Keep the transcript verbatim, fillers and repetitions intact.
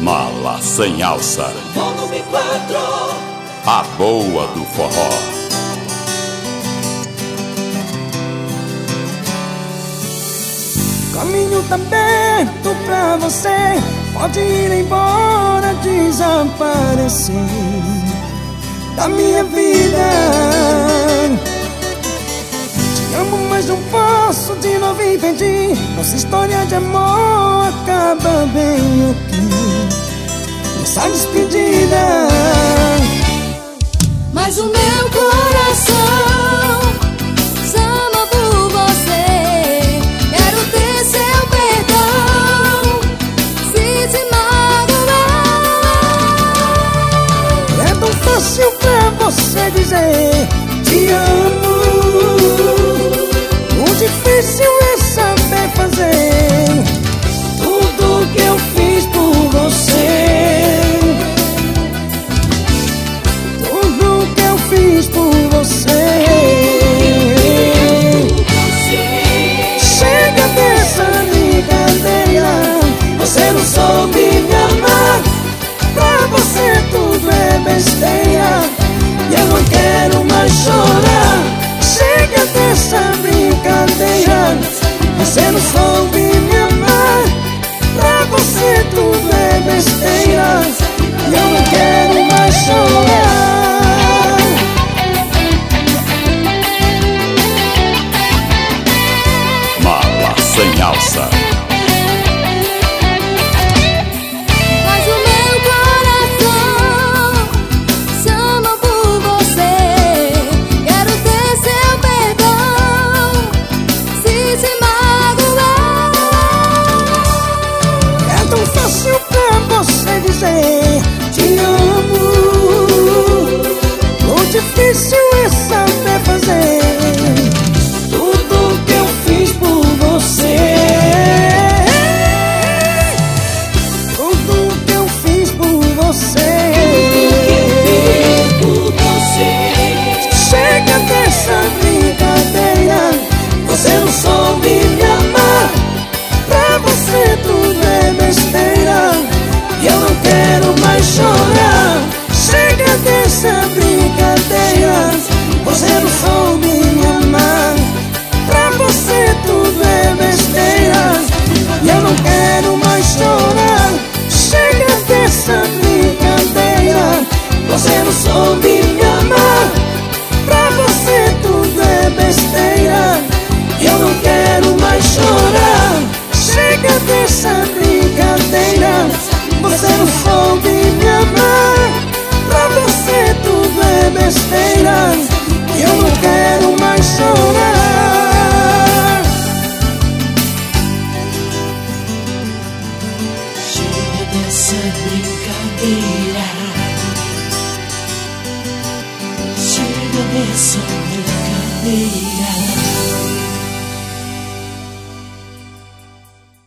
Mala sem alça. Volume quatro. A boa do forró. O caminho tá aberto pra você, pode ir embora, desaparecer da minha vida. Te amo, mas não posso de novo impedir. Nossa história de amor acaba bem aqui, nessa despedida. Mas o meu coração chama por você. Quero ter seu perdão se te magoar. É tão fácil pra você dizer te amo. O difícil é saber fazer tudo que eu fiz por você. Tudo que eu fiz por você. Chega dessa brincadeira. Você não soube me amar. Pra você tudo é besteira e eu não quero mais chorar. Chega dessa brincadeira. Você não soube me amar. Pra você tudo é besteira e eu não quero mais chorar. Mala sem alça. Mas o meu coração chama por você. Quero ter seu perdão se te magoar. É tão fácil pra você dizer te amo. O difícil é saber fazer tudo que eu fiz por você. Tudo que eu fiz por você. Chega dessa brincadeira. Você não soube me amar. Pra você tudo é besteira e eu não quero mais chorar. Chega dessa brincadeira. Você não soube me amar. Pra você tudo é besteira e eu não quero mais chorar. Chega dessa brincadeira. Você não soube me amar. Pra você tudo é besteira e eu não quero mais chorar. Chega dessa brincadeira. Você não soube me amar. Pra você tudo é besteira e eu não quero mais chorar. Chega dessa brincadeira. Chega dessa brincadeira.